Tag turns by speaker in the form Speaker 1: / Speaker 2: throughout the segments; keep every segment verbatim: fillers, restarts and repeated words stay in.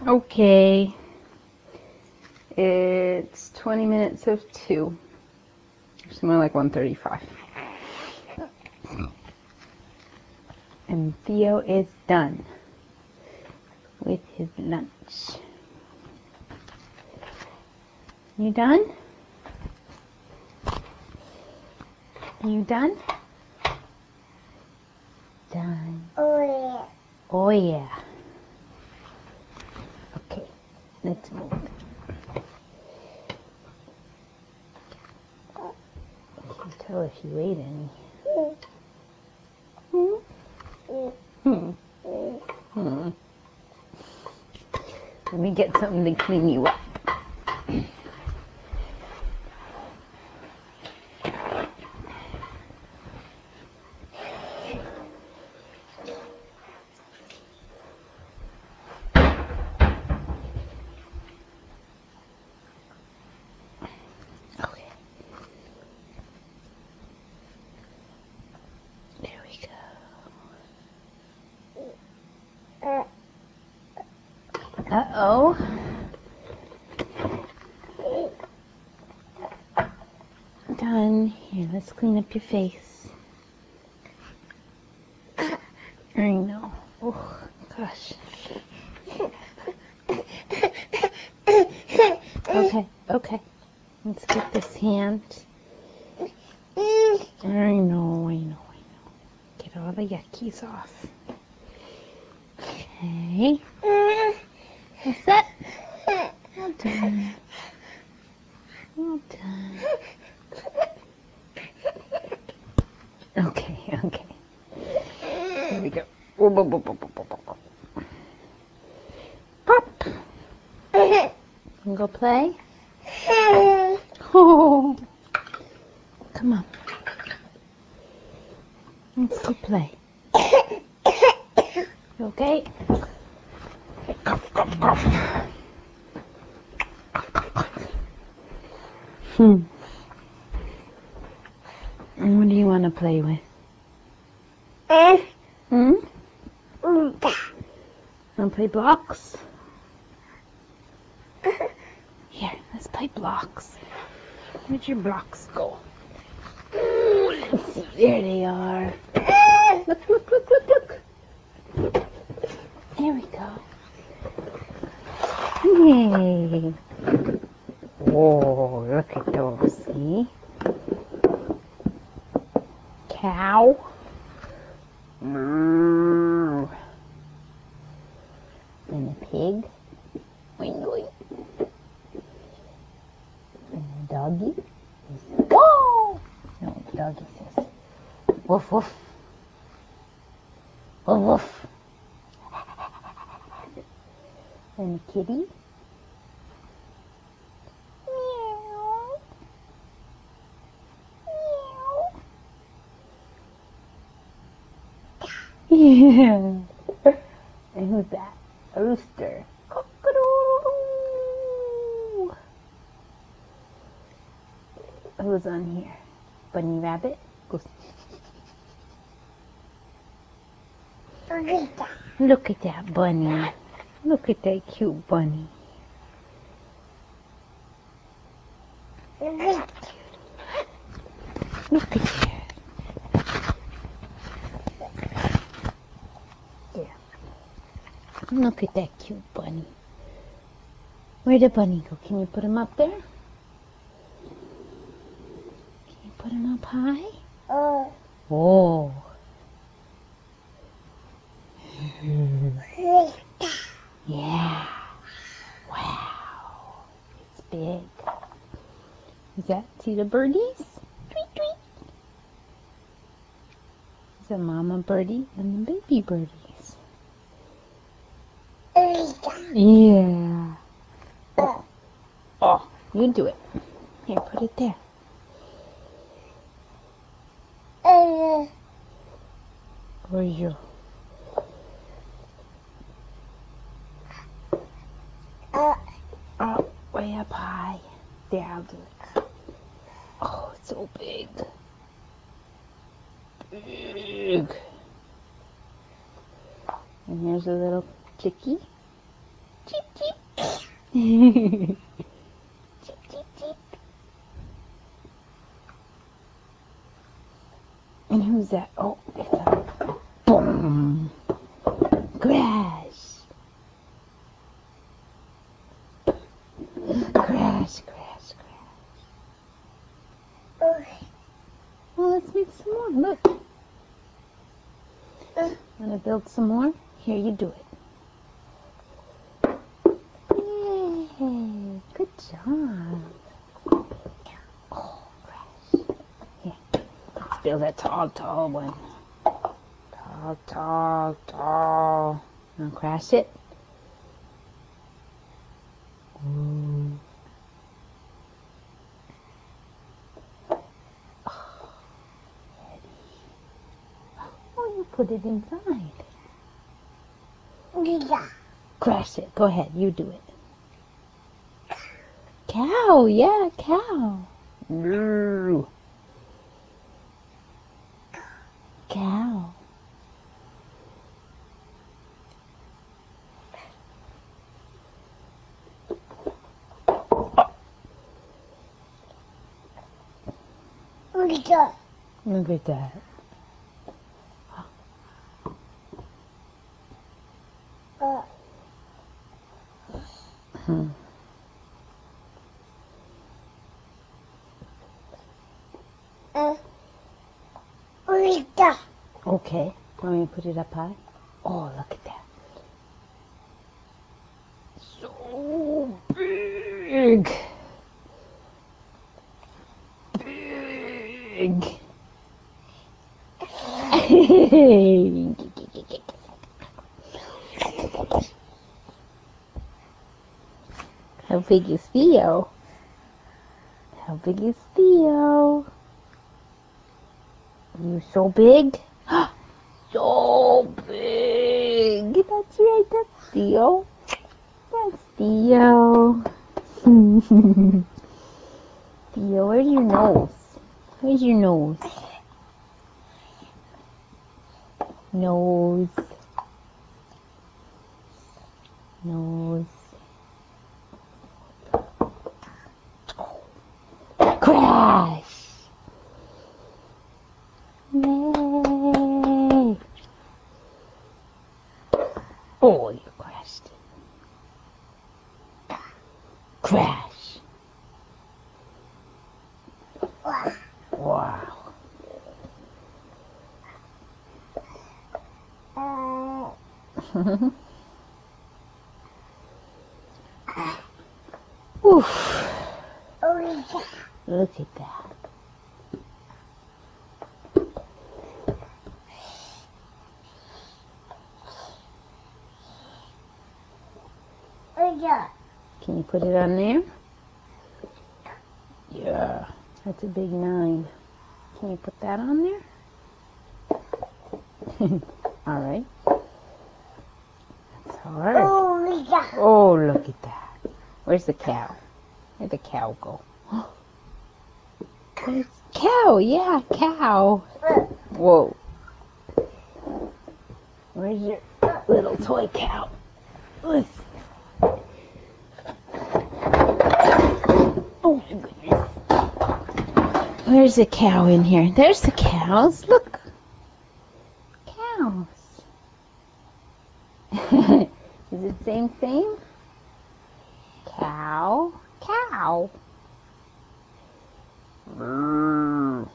Speaker 1: Okay, it's twenty minutes of two. It's more like one thirty-five. And Theo is done with his lunch. You done? You done? Done.
Speaker 2: Oh yeah.
Speaker 1: Oh yeah. Okay, let's move. I can tell if you ate any. Hmm. Hmm. Let me get something to clean you up. Okay. There we go. Uh-oh. Done. Here, let's clean up your face. I know. Oh, gosh. Okay, okay. Let's get this hand. I know, I know, I know. Get all the yuckies off. Okay. What's that? Well done. Well done. Okay, okay. Here we go. Whoa, whoa, whoa, whoa, whoa, whoa, whoa. Pop. You go play? Oh. Come on. Let's go play. You okay? Cough, cough, cough. Hmm. What do you want to play with? Hmm? Want to play blocks? Here, let's play blocks. Where'd your blocks go? Ooh, let's see. There they are. Look, look, look, look, look. There we go. Yay. Whoa, look at those. See? Cow. Moo. And a pig. Oink, oink. And a doggy. Whoa! No, the doggy says, woof, woof. Woof, woof. And a kitty. Meow. Meow. Yeah. And who's that? A rooster. Cock-a-doodle-doo. Who's on here? Bunny rabbit? Goes. Look at that bunny. Look at that cute bunny. Look at that. There. Look at that cute bunny. Where'd the bunny go? Can you put him up there? Can you put him up high?
Speaker 2: Oh.
Speaker 1: Oh. Yeah. Wow. It's big. Is that, see the birdies? Tweet, tweet. Is a mama birdie and the baby birdies. Yeah. Oh. Oh, you do it. Here, put it there. Where's your... Oh, way up high. There, I'll do it. Oh, it's so big. Big. And here's a little chickie. Cheep, cheep. Cheep, cheep, cheep. And who's that? Oh, it's a boom. Crash. Crash, crash, crash. Well, let's make some more. Look. Want to build some more? Here, you do it. Yay. Good job. Oh, crash. Here. Let's build a tall, tall one. Tall, tall, tall. Now crash it. Ooh. Oh, you put it inside. Yeah. Crash it. Go ahead. You do it. Cow. Yeah, cow. Moo. Cow. Look at that. Look at that. Hmm. Uh, okay. Want me to put it up high? Oh, look at that. So big. Big. How big is Theo? How big is Theo? You so big? So big. That's right, that's Theo. That's Theo. Theo, where's your nose? Where's your nose? Nose. Nose. Crash! Yay! Oh, you crashed it. Crash! Wow. Oof. Look at that. Can you put it on there? Yeah, that's a big nine. Can you put that on there? All right. That's hard. Oh, look at that. Where's the cow? Where'd the cow go? There's cow. Yeah, cow. Whoa. Where's your little toy cow? Let's... Oh, my goodness. Where's the cow in here? There's the cows. Look. Cows. Is it same thing? Cow. Cow. Mm.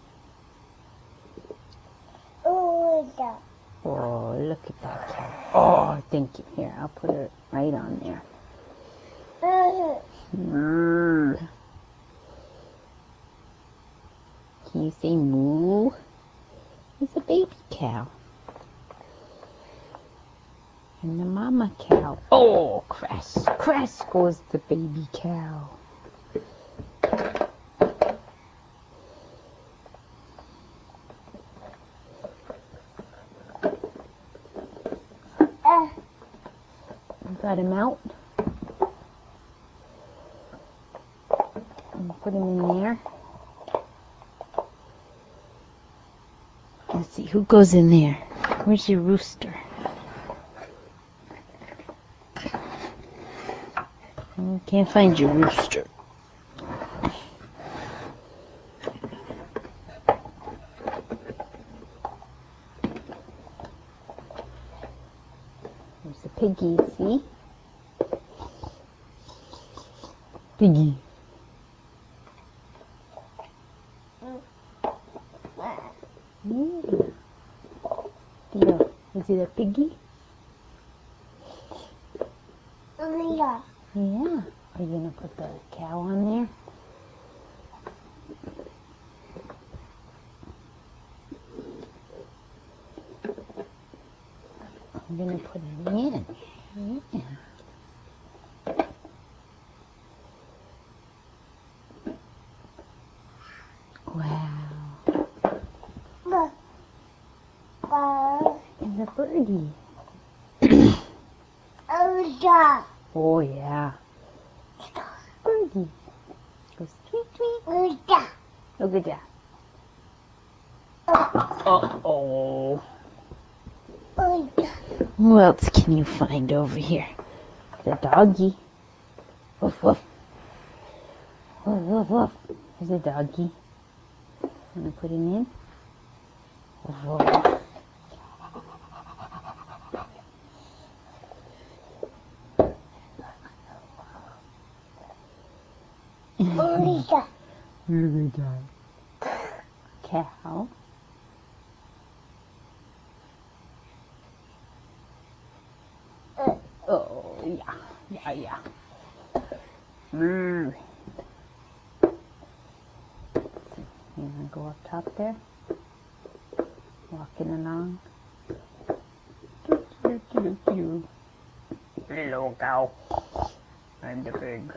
Speaker 1: Oh, look at that cow. Oh, thank you. Here, I'll put it right on there. Mm. Can you say moo? It's a baby cow. And the mama cow. Oh, crash. Crash goes the baby cow. Got him out. And put him in there. Let's see, who goes in there? Where's your rooster? Can't find your rooster. There's the piggy, see? Piggy. Yeah. Theo, is it a piggy?
Speaker 2: Yeah.
Speaker 1: Yeah. Are you going to put the cow on there? I'm going to put it in. Yeah. Wow.
Speaker 2: Look. Uh,
Speaker 1: It's a birdie.
Speaker 2: oh, yeah.
Speaker 1: Oh, yeah. Birdie. Goes tweet, tweet.
Speaker 2: Oh, yeah.
Speaker 1: Look at that. Uh-oh.
Speaker 2: Oh, yeah.
Speaker 1: Who else can you find over here? The doggy. Woof, woof. Woof, woof, woof. There's a doggy. Want to put him in? Woof, woof.
Speaker 2: Oh, yeah.
Speaker 1: Look at that. Cow.
Speaker 2: Uh,
Speaker 1: Oh, yeah. Yeah, yeah. Mm. You want to go up top there? Walking along. Hello, cow. I'm the pig.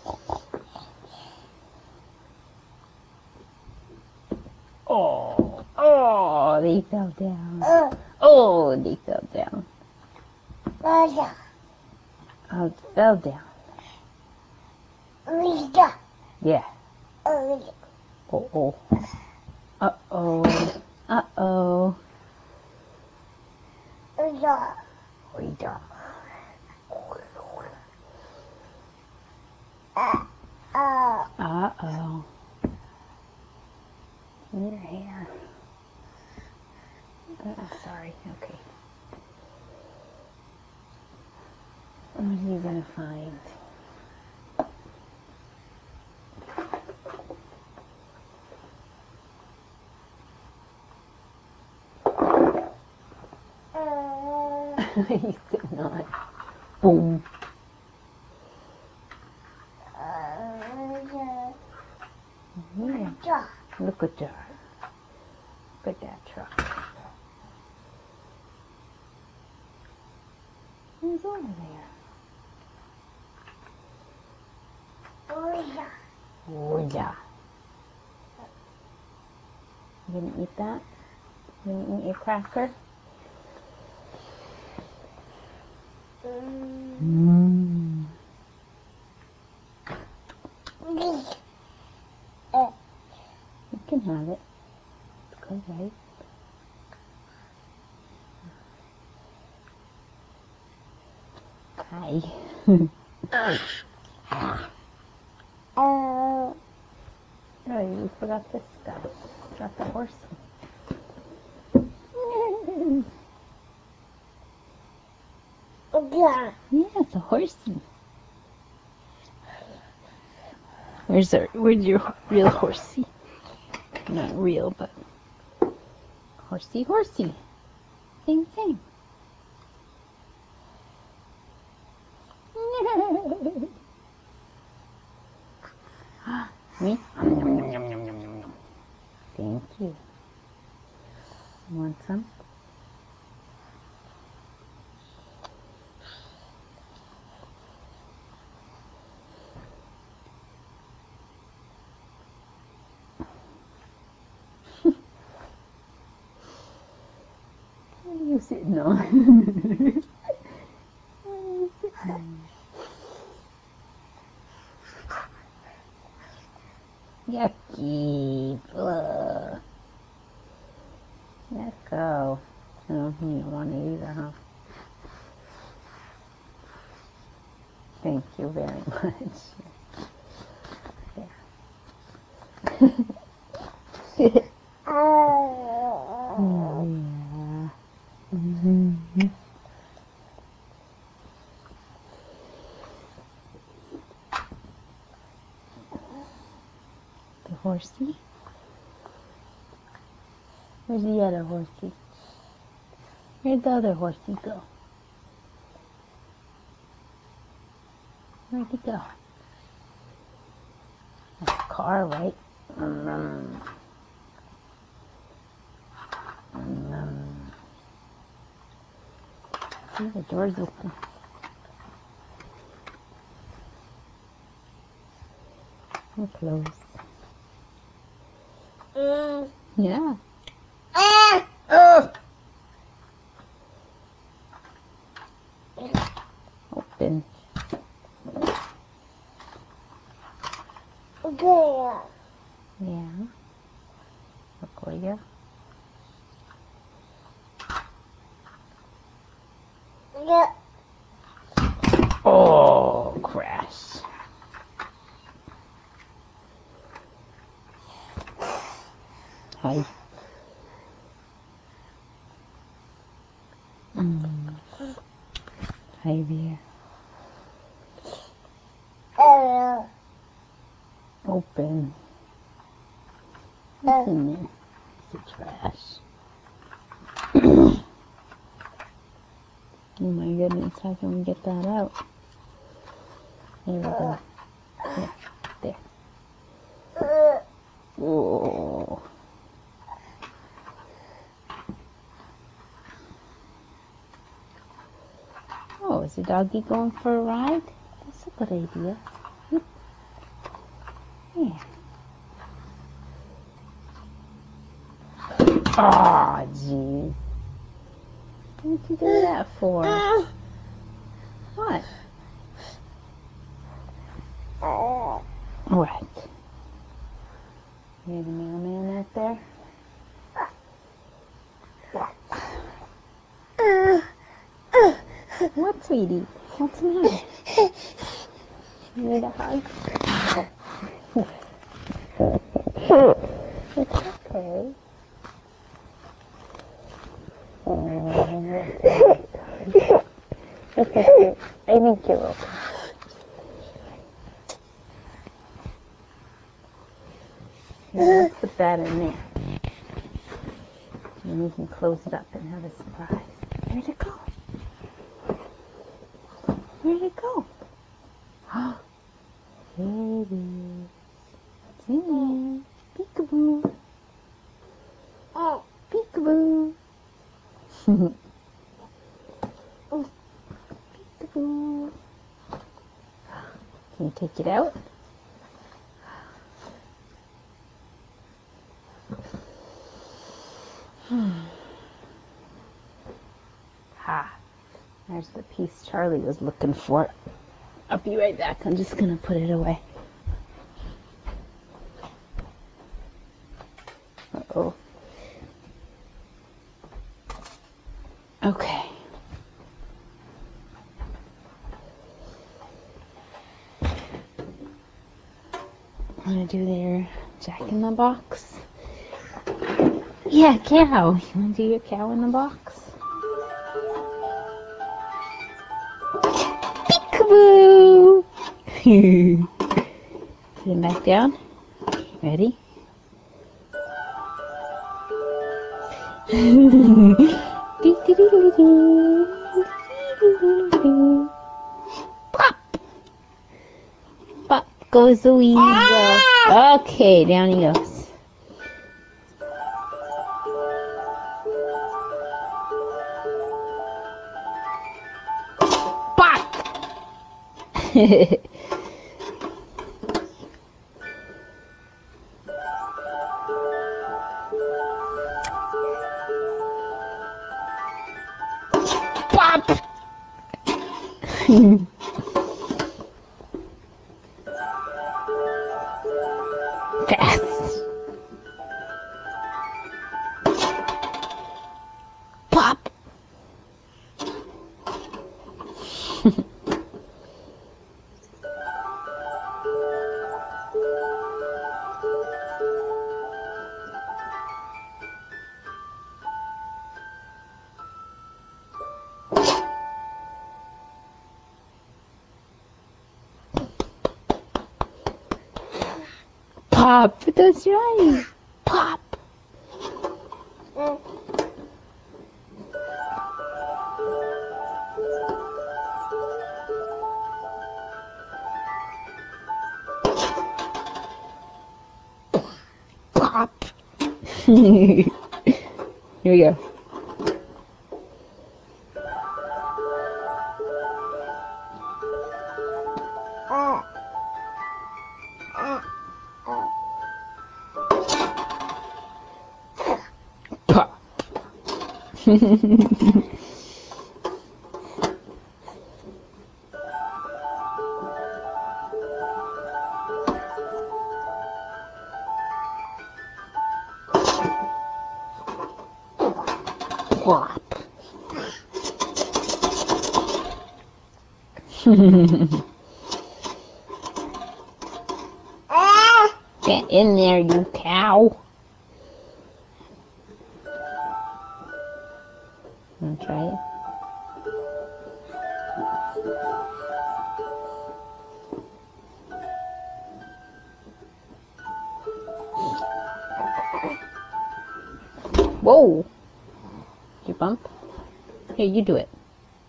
Speaker 1: Oh, oh, they fell down.
Speaker 2: uh,
Speaker 1: Oh, they fell down.
Speaker 2: oh, yeah.
Speaker 1: Oh, it fell down.
Speaker 2: Oh, yeah.
Speaker 1: Yeah.
Speaker 2: Oh, yeah.
Speaker 1: Oh, oh. Uh-oh. Uh-oh.
Speaker 2: Oh, yeah.
Speaker 1: Oh, yeah.
Speaker 2: Uh, uh,
Speaker 1: Uh-oh. Your hair. Oh, sorry. Okay. What are you going to find?
Speaker 2: uh,
Speaker 1: He's sitting on it. Boom.
Speaker 2: uh, yeah.
Speaker 1: Yeah.
Speaker 2: Yeah.
Speaker 1: Look at that. Look at that truck. Who's over there?
Speaker 2: Oh, yeah.
Speaker 1: Oh, yeah. You gonna eat that? You gonna eat your cracker?
Speaker 2: Mm.
Speaker 1: Mm.
Speaker 2: Uh,
Speaker 1: You can have it. It's good, right? Hi.
Speaker 2: uh,
Speaker 1: Oh, you forgot this stuff. Forgot the horsey.
Speaker 2: yeah.
Speaker 1: Yeah, it's a horsey. Where's our, where's your real horsey? Not real, but horsey, horsey. Same thing. Me? Yum, yum, yum, yum, yum, yum, yum. Thank you. You want some? What are you sitting on? What are you sitting on? Yucky. Ugh. Let go. Oh, you don't want it either, huh? Thank you very much. Yeah. Oh, yeah. Mm-hmm. The horsey? Where's the other horsey? Where'd the other horsey go? Where'd he go? That's a car, right? Mm-hmm. Mm-hmm. See, the door's open. And closed.
Speaker 2: Mm.
Speaker 1: Yeah.
Speaker 2: Ah. Oh.
Speaker 1: Open.
Speaker 2: Good.
Speaker 1: Yeah. Sequoia.
Speaker 2: Yeah.
Speaker 1: Oh, crash. Hi. Mm. Hi there.
Speaker 2: Uh.
Speaker 1: Open. What's in there? It's the trash. Oh my goodness, how can we get that out? There we go. There. There.
Speaker 2: Uh.
Speaker 1: Whoa. Oh, is the doggy going for a ride? That's a good idea. Yeah. Aw, oh, jeez. What did you do that for? What? What? You hear the mailman out there? What, sweetie? What's the matter? You need a hug? It's okay. It's okay. I think you're okay. Here, let's put that in there. And we can close it up and have a surprise. Where'd it go? Where'd it go? Oh, here it is. It's in there. Peekaboo.
Speaker 2: Oh.
Speaker 1: Peekaboo. Peekaboo. Can you take it out? Ha. There's the piece Charlie was looking for. I'll be right back. I'm just going to put it away. Uh-oh. Okay. I'm going to do their Jack in the Box. Yeah, cow. You want to do your cow in the box? Peekaboo! Put him back down. Ready? Pop! Pop goes the weasel. Okay, down he goes. Pop! Pop! Fast. Pop! Pop. That's right. Pop. Pop. Here we go. Pop. Plop. Get in there, you cow. Wanna try it? Whoa! Did you bump? Here, you do it.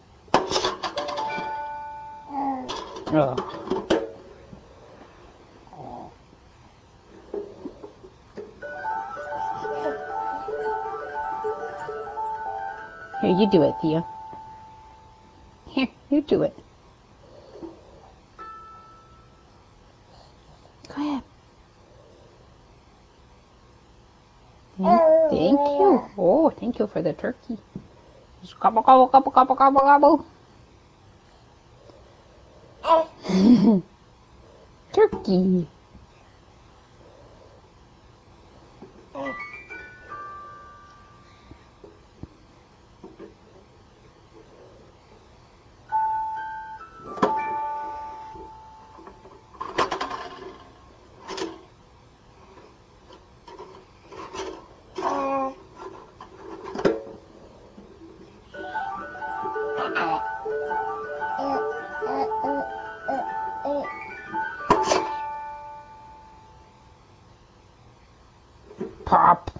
Speaker 1: Oh. Here, you do it, Theo. Here, you do it. Go ahead. Thank, thank you. Oh, thank you for the turkey. Just gobble, gobble, gobble, gobble, gobble, gobble. Turkey. Pop.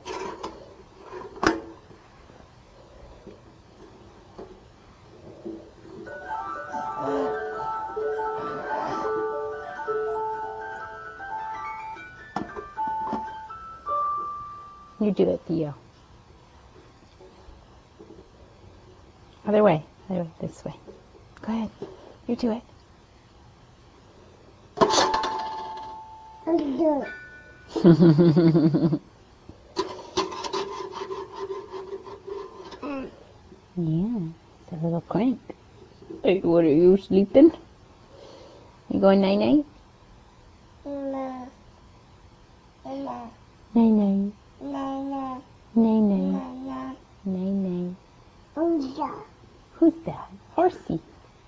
Speaker 1: You do it, Theo. Other way. Other way. This way. Go ahead. You do it. Yeah, it's a little crank. Hey, what are you sleeping? You going night night?
Speaker 2: No. No.
Speaker 1: Night night.
Speaker 2: No. No.
Speaker 1: Night night.
Speaker 2: No.
Speaker 1: Night night.
Speaker 2: No.
Speaker 1: Who's that? Horsey.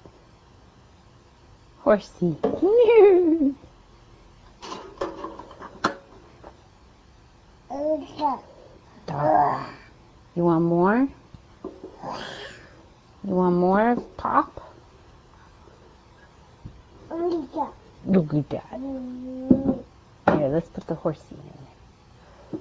Speaker 1: Horsey. Dog. You want more? You want more pop? Look at that. Here, let's put the horsey in there.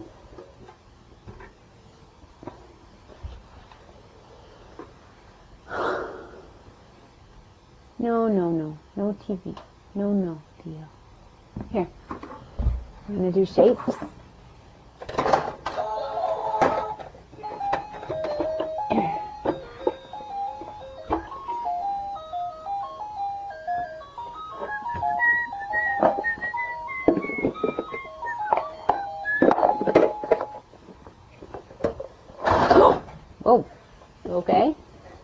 Speaker 1: No, no, no. No T V. No, no, Theo. Here. I'm going to do shapes. Oh, okay.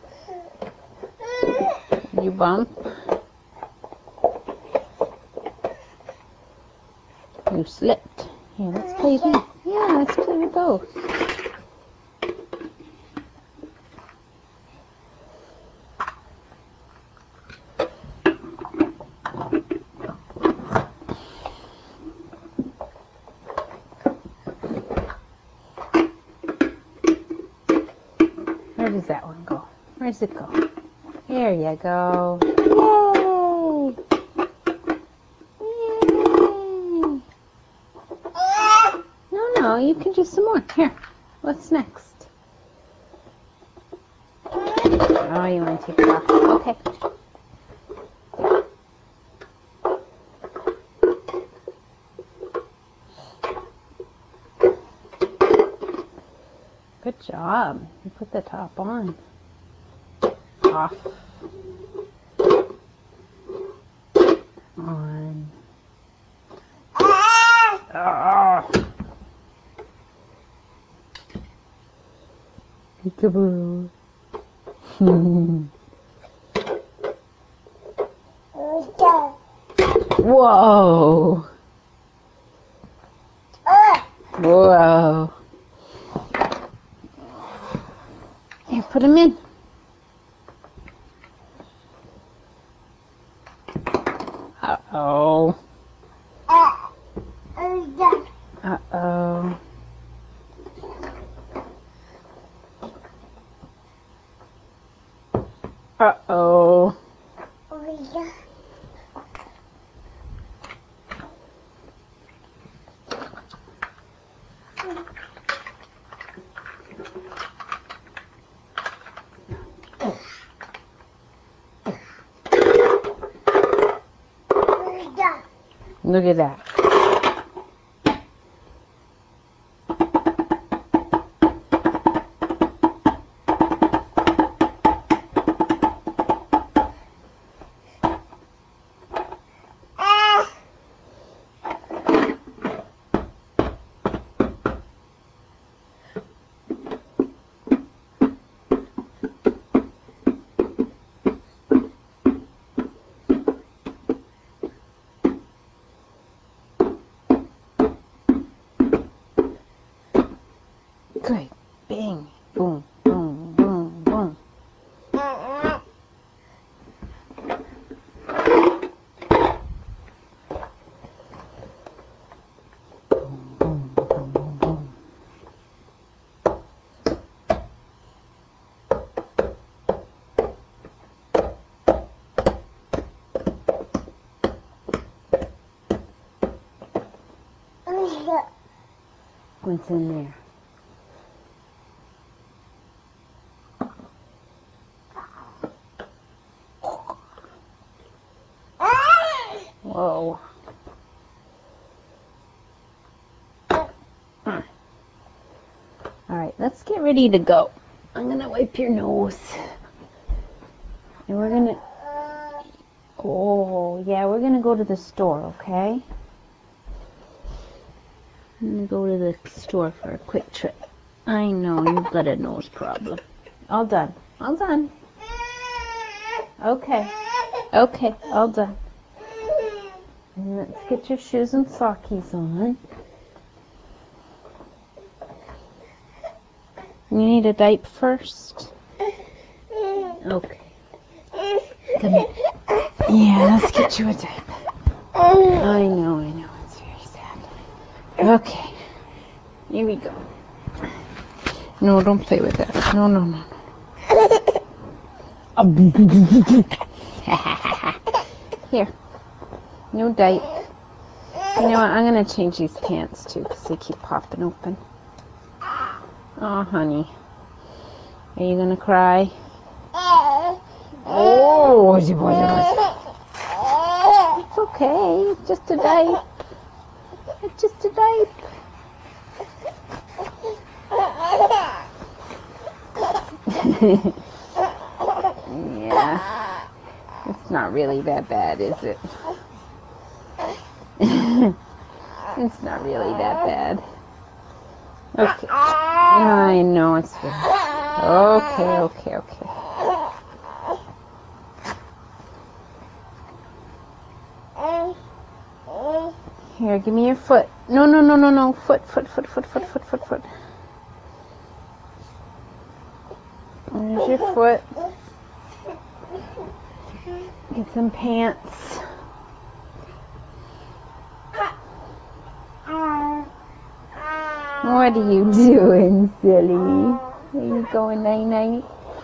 Speaker 1: You bump. You slipped. Here, let's play these. Yeah, let's play with those. Where does that one go? Where does it go? There you go. Yay! Yay! No, you can do some more. Here. What's next? Oh, you want to take it off? Okay. Good job. You put the top on. Off. On. Oh. Peekaboo. Whoa. Whoa. Here, put them in. Uh-oh. Uh-oh. Uh-oh. Look at that. Great. Bing. Boom. Boom. Boom. Boom. Boom. Boom. Boom. Boom. What's in there? Whoa. Alright, let's get ready to go. I'm going to wipe your nose. And we're going to... Oh, yeah, we're going to go to the store, okay? I'm going to go to the store for a quick trip. I know, you've got a nose problem. All done. All done. Okay. Okay, all done. And let's get your shoes and sockies on. You need a diaper first? Okay. Come here. Yeah, let's get you a diaper. I know, I know, it's very sad. Okay. Here we go. No, don't play with that. No, no, no. Here. No diaper. You know what? I'm going to change these pants too because they keep popping open. Oh, honey. Are you going to cry? Oh, it's okay. It's just a diaper. It's just a diaper. Yeah. It's not really that bad, is it? It's not really that bad. Okay. I know it's good. Okay, okay, okay. Here, give me your foot. No, no, no, no, no. Foot, foot, foot, foot, foot, foot, foot, foot. There's your foot. Get some pants. What are you doing, silly? Are you going night-night?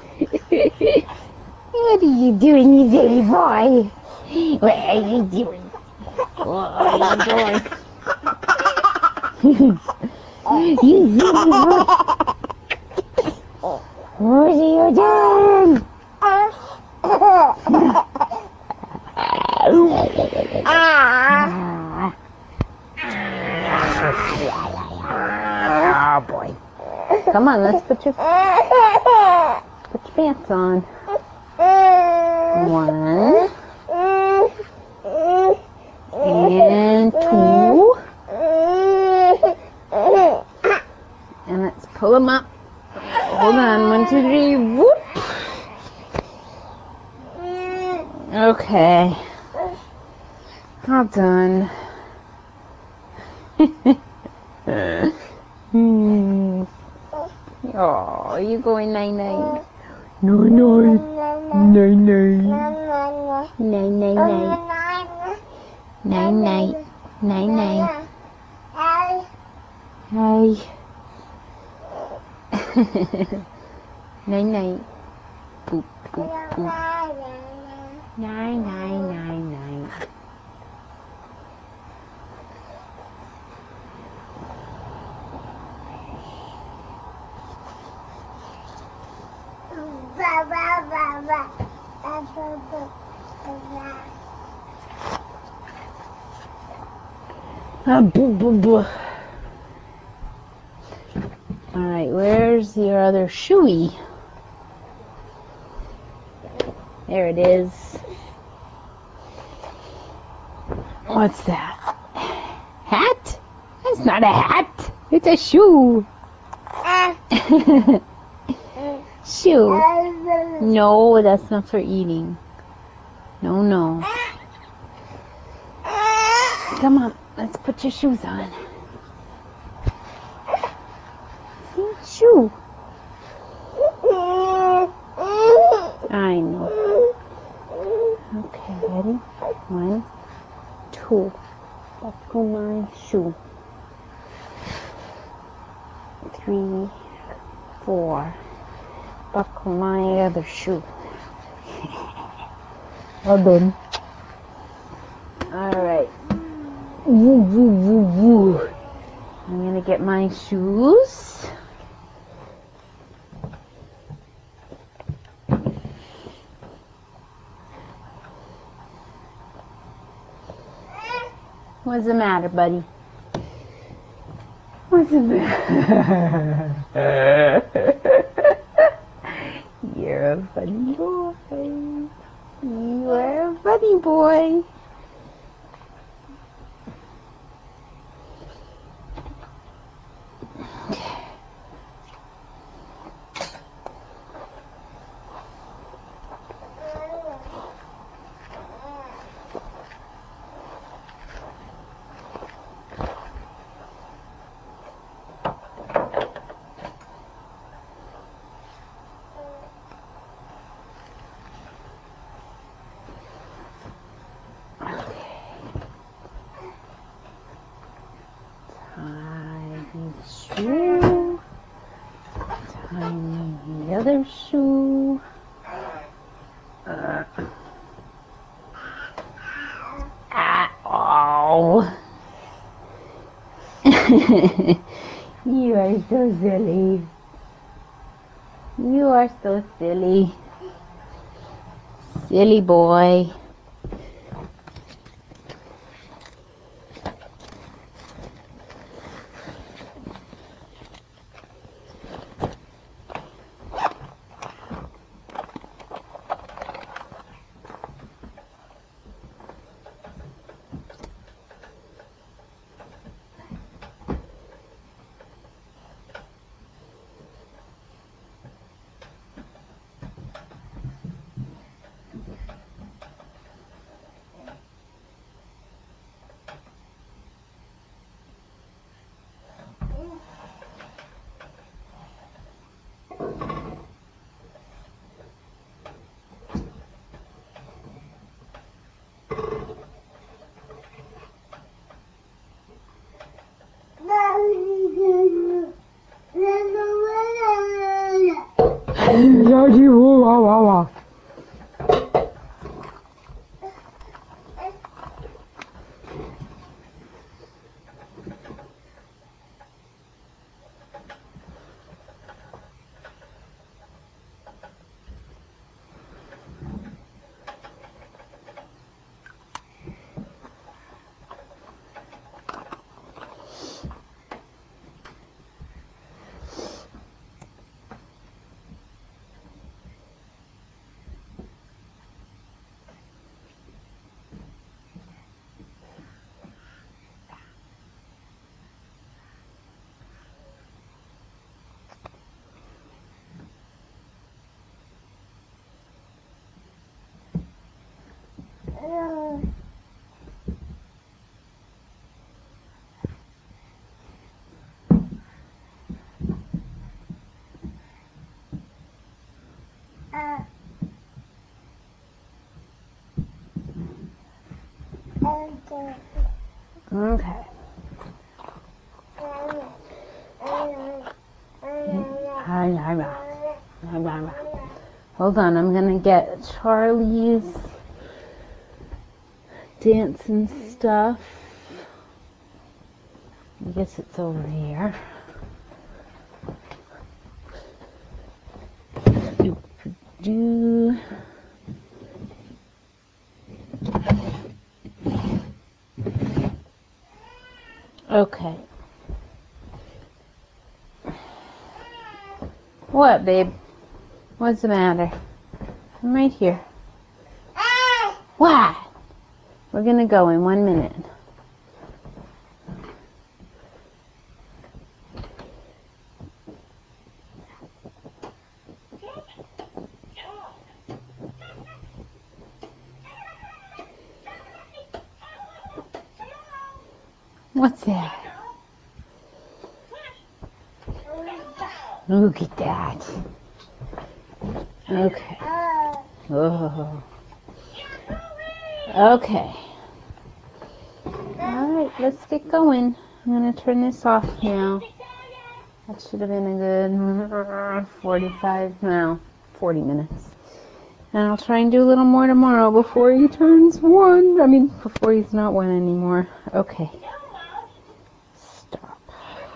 Speaker 1: What are you doing, you silly boy? What are you doing? What are you doing? Rosie, you're done. Oh boy. Come on, let's put your put your pants on. One and two. And let's pull them up. Hold on. One, two, three. Whoop. Okay. All done. hmm. Oh, you going night night? No, no, night night, night night night, night night, night night. Hey. Night night. Boop boop boop. Night night night night. Ah, boo, boo, boo. All right, where's your other shoey? There it is. What's that? Hat? That's not a hat. It's a shoe. Shoe. No, that's not for eating. No, no. Come on, let's put your shoes on. See, shoe. I know. Okay, ready? One, two. Buckle my shoe. Three, four. Buckle my other shoe. All done. Alright. Woo, woo, woo, woo. I'm gonna get my shoes. What's the matter, buddy? What's the matter? You're a funny boy. You are a funny boy. Shoe, tie the other shoe. Uh. Ah, oh. You are so silly. You are so silly. Silly boy. Okay. Hold on, I'm gonna get Charlie's dancing stuff. I guess it's over here. Do okay. What, babe? What's the matter? I'm right here. What? We're gonna go in one minute. What's that? Look at that. Okay. Oh. Okay. Alright, let's get going. I'm going to turn this off now. That should have been a good forty-five, no, forty minutes. And I'll try and do a little more tomorrow before he turns one. I mean, before he's not one anymore. Okay.